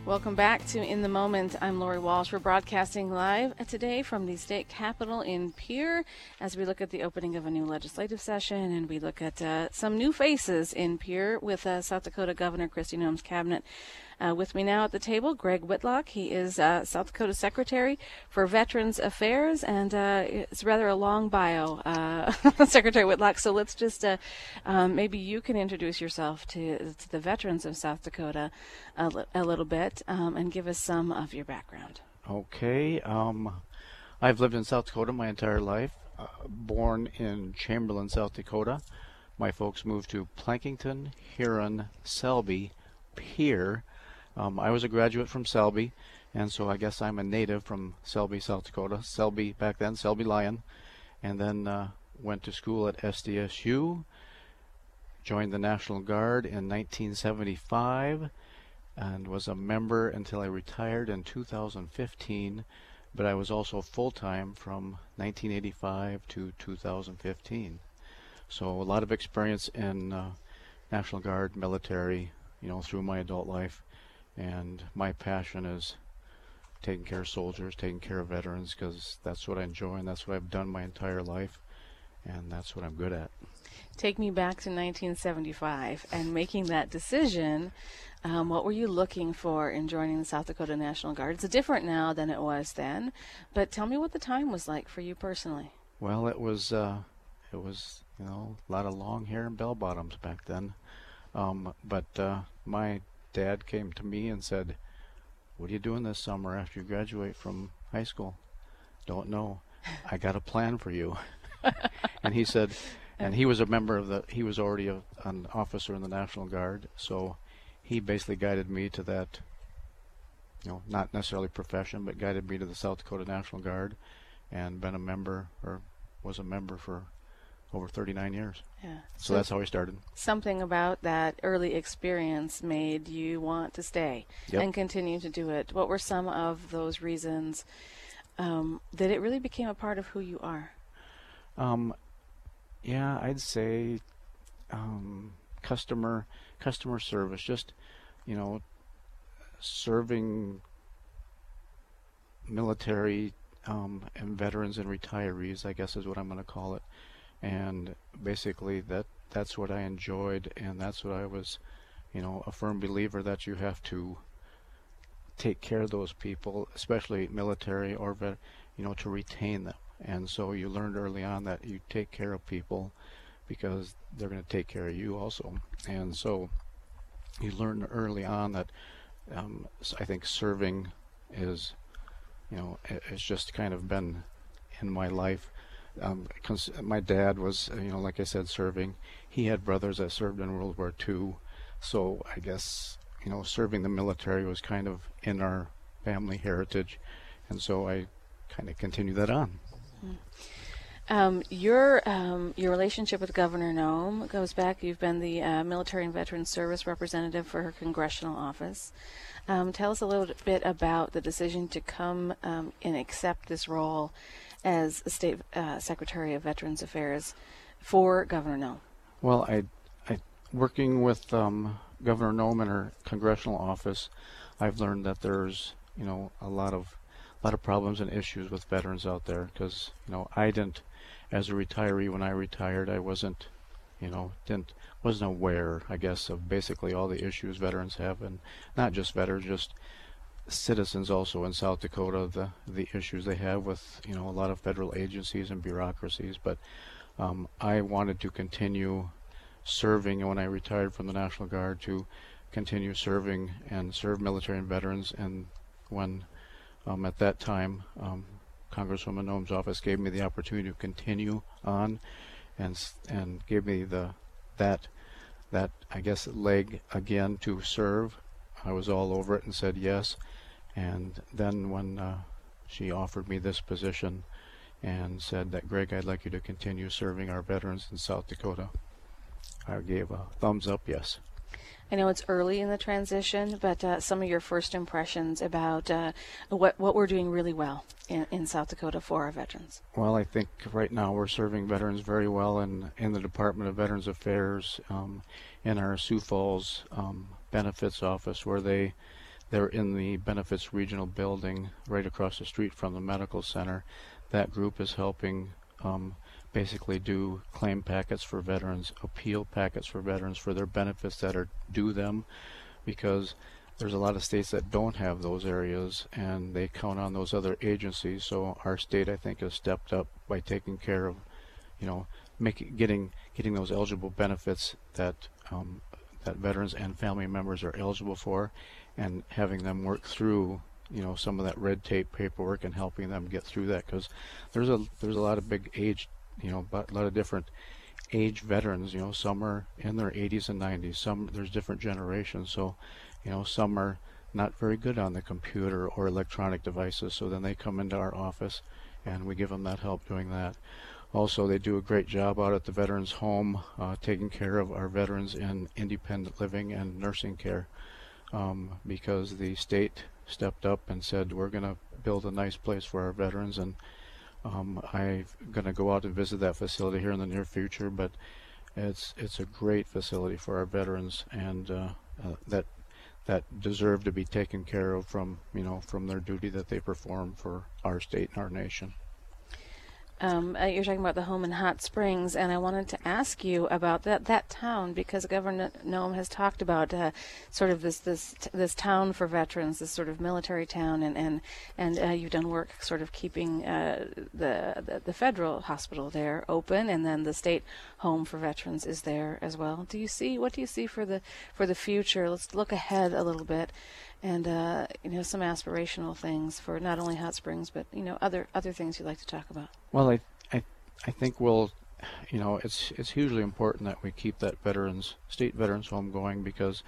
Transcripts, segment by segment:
Welcome back to In the Moment. I'm Lori Walsh. We're broadcasting live today from the state capitol in Pierre as we look at the opening of a new legislative session, and we look at some new faces in Pierre with South Dakota Governor Kristi Noem's cabinet. With me now at the table, Greg Whitlock. He is South Dakota Secretary for Veterans Affairs, and it's rather a long bio, Secretary Whitlock. So let's just maybe you can introduce yourself to the veterans of South Dakota a little bit and give us some of your background. Okay. I've lived in South Dakota my entire life. Born in Chamberlain, South Dakota. My folks moved to Plankington, Huron, Selby, Pierre. I was a graduate from Selby, and so I guess I'm a native from Selby, South Dakota. Selby, back then, Selby Lion. And then went to school at SDSU, joined the National Guard in 1975, and was a member until I retired in 2015, but I was also full-time from 1985 to 2015. So a lot of experience in National Guard, military, through my adult life. And my passion is taking care of soldiers, taking care of veterans, because that's what I enjoy and that's what I've done my entire life, and that's what I'm good at. Take me back to 1975 and making that decision. What were you looking for in joining the South Dakota National Guard? It's different now than it was then, but tell me what the time was like for you personally. Well, it was a lot of long hair and bell bottoms back then, but my dad came to me and said, "What are you doing this summer after you graduate from high school?" "Don't know. I got a plan for you." And he said, and he was a member of he was already an officer in the National Guard, so he basically guided me to that, not necessarily profession, but guided me to the South Dakota National Guard, and been a member, or was a member for over 39 years. Yeah. So that's how I started. Something about that early experience made you want to stay and continue to do it. What were some of those reasons that it really became a part of who you are? Yeah, I'd say customer service, just, serving military and veterans and retirees, I guess is what I'm going to call it. And basically that's what I enjoyed, and that's what I was, a firm believer that you have to take care of those people, especially military or to retain them. And so you learned early on that you take care of people because they're going to take care of you also. And so you learn early on that I think serving is, it's just kind of been in my life. My dad was, like I said, serving. He had brothers that served in World War II, so I guess, serving the military was kind of in our family heritage, and so I kind of continue that on. Your relationship with Governor Noem goes back. You've been the Military and Veterans Service representative for her congressional office. Tell us a little bit about the decision to come and accept this role as a State Secretary of Veterans Affairs for Governor Noem. Well, I working with Governor Noem in her congressional office, I've learned that there's a lot of problems and issues with veterans out there, because I didn't, as a retiree, when I retired, I wasn't aware, I guess, of basically all the issues veterans have, and not just veterans, just citizens also in South Dakota, the issues they have with a lot of federal agencies and bureaucracies. But I wanted to continue serving, when I retired from the National Guard, to continue serving and serve military and veterans. And when at that time Congresswoman Noem's office gave me the opportunity to continue on and gave me that I guess leg again to serve, I was all over it and said yes. And then when she offered me this position and said that, "Greg, I'd like you to continue serving our veterans in South Dakota," I gave a thumbs up yes. I know it's early in the transition, but some of your first impressions about what we're doing really well in South Dakota for our veterans. Well, I think right now we're serving veterans very well in the Department of Veterans Affairs, in our Sioux Falls benefits office, where they they're in the Benefits Regional Building right across the street from the medical center. That group is helping basically do claim packets for veterans, appeal packets for veterans for their benefits that are due them, because there's a lot of states that don't have those areas and they count on those other agencies. So our state, I think, has stepped up by taking care of, getting those eligible benefits that that veterans and family members are eligible for, and having them work through some of that red tape paperwork and helping them get through that, because there's a lot of big age, but a lot of different age veterans. Some are in their 80s and 90s. There's different generations. So some are not very good on the computer or electronic devices. So then they come into our office and we give them that help doing that. Also, they do a great job out at the veterans home, taking care of our veterans in independent living and nursing care, because the state stepped up and said, we're going to build a nice place for our veterans. And I'm going to go out and visit that facility here in the near future, but it's a great facility for our veterans, and that deserve to be taken care of from their duty that they perform for our state and our nation. You're talking about the home in Hot Springs, and I wanted to ask you about that town, because Governor Noem has talked about sort of this town for veterans, this sort of military town, and you've done work sort of keeping the federal hospital there open, and then the state home for veterans is there as well. What do you see for the future? Let's look ahead a little bit, and some aspirational things for not only Hot Springs, but other things you'd like to talk about. Well, I think it's hugely important that we keep that state veterans home going, because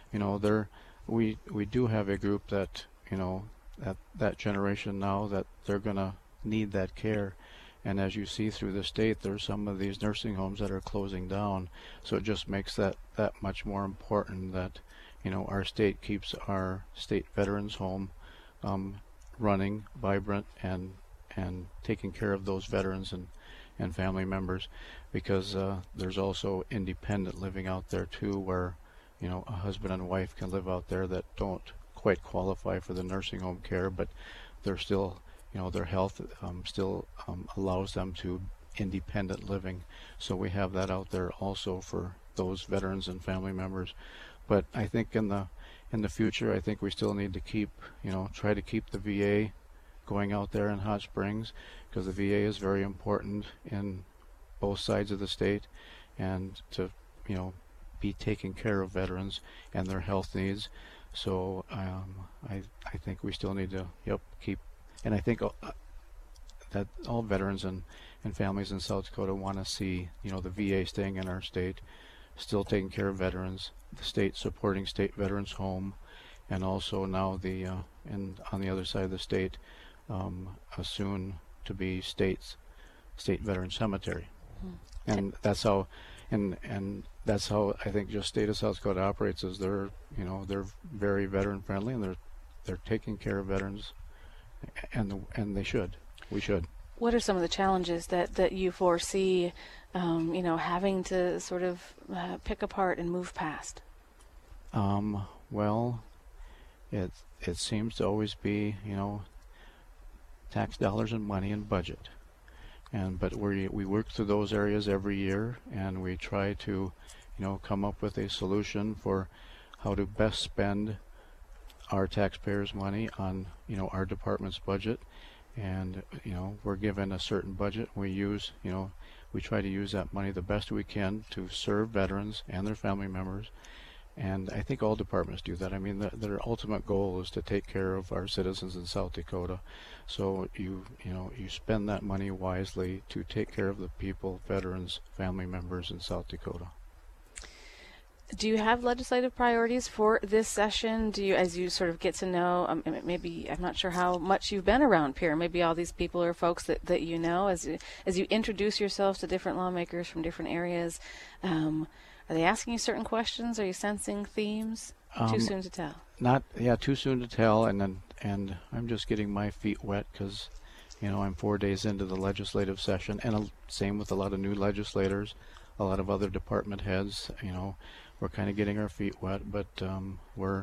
we do have a group that that generation now that they're gonna need that care. And as you see through the state, there's some of these nursing homes that are closing down. So it just makes that much more important that our state keeps our state veterans home running, vibrant, and taking care of those veterans and family members, because there's also independent living out there too, where a husband and wife can live out there that don't quite qualify for the nursing home care, but they're still their health still allows them to independent living. So we have that out there also for those veterans and family members. But I think in the future, I think we still need to try to keep the VA going out there in Hot Springs, because the VA is very important in both sides of the state, and to be taking care of veterans and their health needs. So I think we still need to keep, and I think that all veterans and families in South Dakota want to see the VA staying in our state, still taking care of veterans, the state supporting state veterans home, and also now and on the other side of the state, a soon to be state veteran cemetery. And that's how that's how I think just state of South Dakota operates, is they're very veteran friendly, and they're taking care of veterans, and we should. What are some of the challenges that you foresee having to sort of pick apart and move past? Well, it seems to always be tax dollars and money and budget, but we work through those areas every year, and we try to come up with a solution for how to best spend our taxpayers' money on our department's budget. And we're given a certain budget. We try to use that money the best we can to serve veterans and their family members. And I think all departments do that. I mean, their ultimate goal is to take care of our citizens in South Dakota. So you spend that money wisely to take care of the people, veterans, family members in South Dakota. Do you have legislative priorities for this session? Do you, as you sort of get to know, maybe, I'm not sure how much you've been around Pierre, maybe all these people are folks that as you introduce yourself to different lawmakers from different areas, are they asking you certain questions? Are you sensing themes? Too soon to tell. Too soon to tell, and I'm just getting my feet wet, because I'm 4 days into the legislative session, and same with a lot of new legislators, a lot of other department heads. We're kind of getting our feet wet, but we're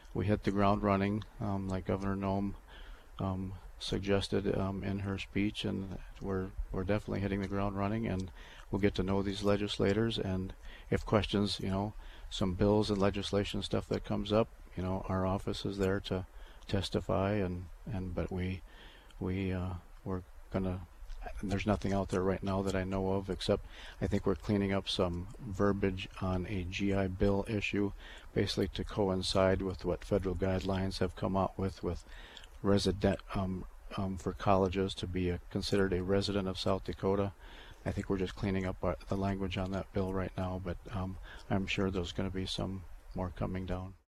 we hit the ground running, like Governor Noem suggested in her speech, and we're definitely hitting the ground running, and we'll get to know these legislators, and if questions, some bills and legislation stuff that comes up, our office is there to testify, but we're gonna, there's nothing out there right now that I know of, except I think we're cleaning up some verbiage on a GI Bill issue, basically to coincide with what federal guidelines have come out with resident for colleges to be considered a resident of South Dakota. I think we're just cleaning up the language on that bill right now, but I'm sure there's going to be some more coming down.